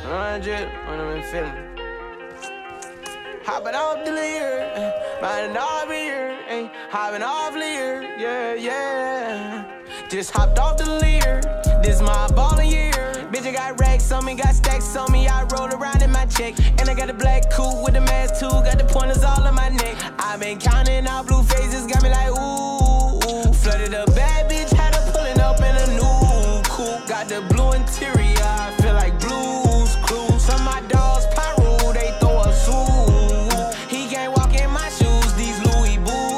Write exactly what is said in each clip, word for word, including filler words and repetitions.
one hundred when I'm in feeling. Hopping off the Lear, riding off here, ayy, hopping off Lear, yeah, yeah. Just hopped off the Lear, this my ballin' year. Bitch, I got racks on me, got stacks on me, I roll around in my check. And I got a black coupe with the mask too, got the pointers all on my neck. I been counting out blue faces, got me like ooh, ooh. Flooded a bad bitch, had her pulling up in a new coupe. Got the blue interior, I feel like Blue's Clues. Some of my dogs pyro, they throw a suit. He can't walk in my shoes, these Louis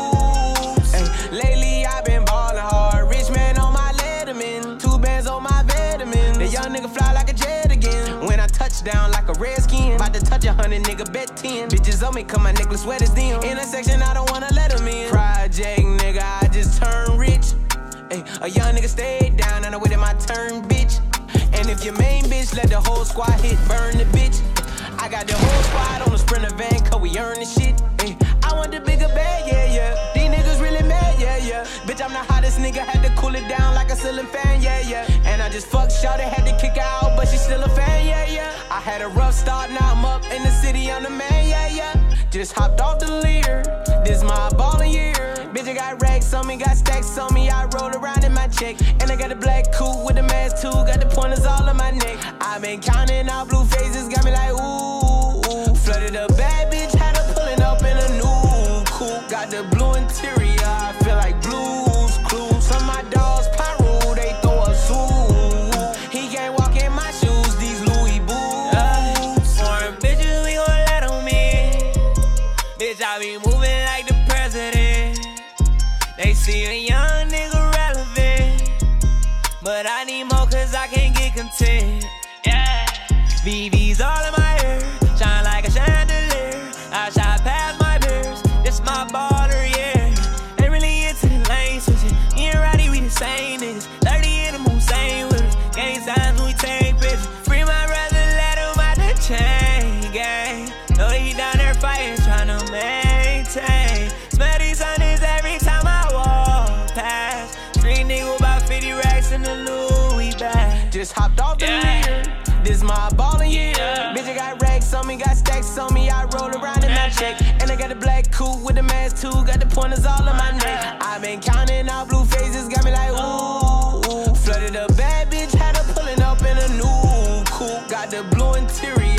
boots. Ay, lately I been ballin' hard, rich man on my Letterman, two bands on my vitamin. The young nigga fly like a jet again. When I touch down like a redskin, about to touch a hundred, nigga bet ten. Bitches on me, cause my necklace wet as them. Intersection, I don't wanna let them in. Project nigga, I just turned rich. Ay, a young nigga stayed down and I waited my turn, bitch. And if your main bitch let the whole squad hit, burn the bitch. I got the whole squad on the Sprinter van, cause we earn the shit. Ay, I want the bigger bag, yeah, yeah. These niggas really mad, yeah, yeah. Bitch, I'm the hottest nigga, had to cool it down like a ceiling fan, yeah, yeah. And I just fucked shawty, had to kick her out, but she still a fan, yeah, yeah. I had a rough start, now I'm up in the city, I'm the man, yeah, yeah. Just hopped off the Lear, this my ballin' year. Bitch, I got racks on me, got stacks on me, I roll around in my check. And I got a black coupe with the mask too, got the pointers all on my neck. I been counting out blue faces, got me like ooh, ooh. Flooded a bad bitch, had her pulling up in a new coupe. Got the blue interior, I feel like Blue's Clues. Some of my dogs pyro, they throw a suit. He can't walk in my shoes, these Louis boots. Uh, foreign bitches, we gon' let them in. Bitch, I be moving like the president. They see a young nigga relevant, but I need more cause I can't get content. Yeah, V V's all in my hair, shine like a chandelier. I shot past my peers, this my baller, yeah. Ain't really into the lane switching, me and Roddy, we the same niggas. thirty in the moon, same with us, gang signs when we take pictures. Free my brother, let him out the chain gang. Know that he down there fighting, tryna maintain. Smell these hundreds every time I walk past. Street nigga about fifty racks in the Louis bag. Just hopped off the Yeah. Lear, this my ballin' year. Yeah. Bitch, I got racks on me, got stacks on me, I roll around in my check. And I got a black coupe with the mask too, got the pointers all on my neck. I been counting out blue faces, got me like ooh, ooh. Flooded a bad bitch, had her pulling up in a new coupe. Got the blue interior,